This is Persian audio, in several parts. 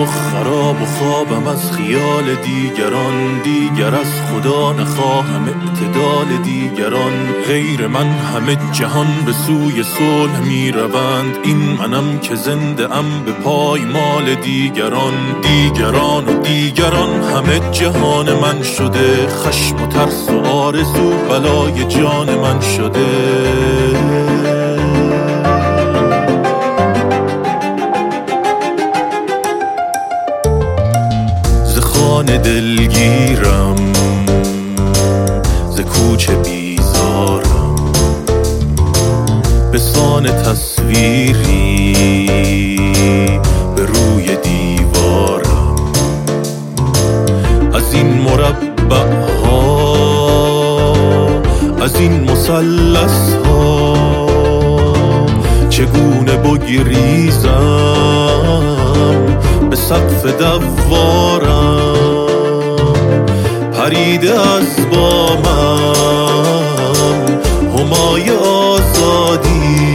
و خراب و خوابم از خیال دیگران. دیگر از خدا نخواهم اعتدال دیگران. غیر من همه جهان به سوی صلح می روند. این منم که زنده ام به پای مال دیگران. دیگران و دیگران همه جهان من شده. خشم و ترس و آرزو بلای جان من شده. ز خانه دلگیرم، ز کوچه بیزارم، به سان تصویری به روی دیوارم. از این مربع ها، از این مثلث ها چگونه بگریزم به سقف دوارم. پریده از بامم همای آزادی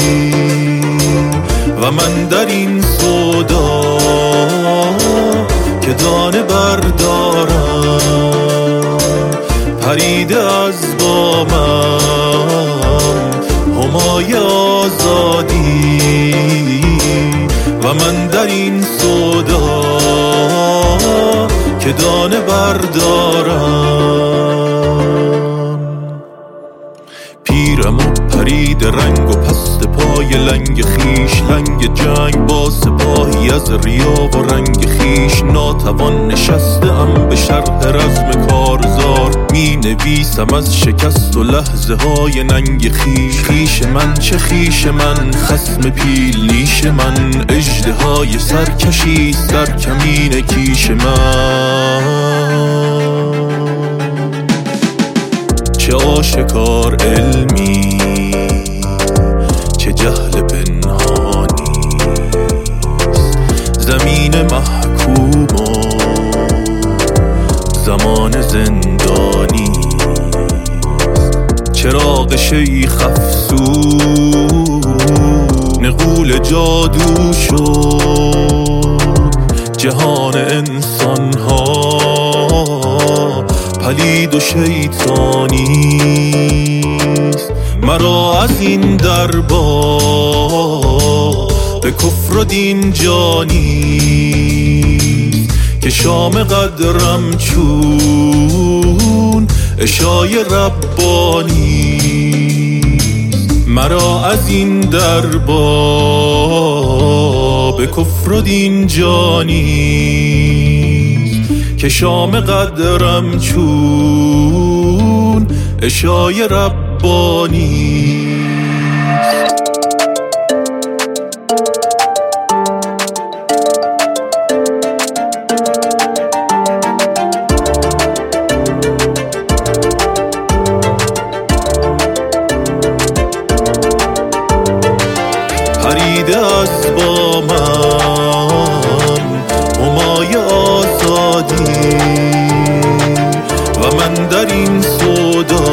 و من در این سودا که دانه بردارم. پریده از بامم همای آزادی و من در این سودا که دانه بردارم. پیرم و پرید رنگ و پست پای لنگ خیش. لنگ جنگ با سپاهی از ریا و رنگ خیش. ناتوان نشسته ام به شرح رزم کارزار. می نویسم از شکست و لحظه های ننگ خیش. خیش من چه خیش من، خصم پیل نیش من. اژدهای سرکشی در کمین کیش من. چه آشکار علمی، چه جهل پنهانی. زمین محکوم و زمان زندانی. چراغ شیخ افسون غول جادو شد. جهان انسان ها پلید و شیطانیست. مرا از این دربا به کفر و دین جانی. که شام قدرم چون عشای ربانی. مرا از این دربا به کفر و دین جانی. که شام قدرم چون عشای ربانی. پریده از بامم همای آزادی و من در این سودا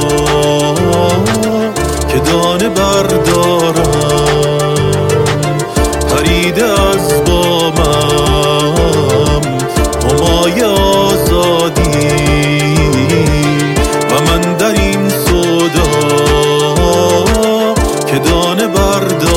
که دانه بردارم. پریده از بامم همای آزادی و من در این سودا که دانه بردارم.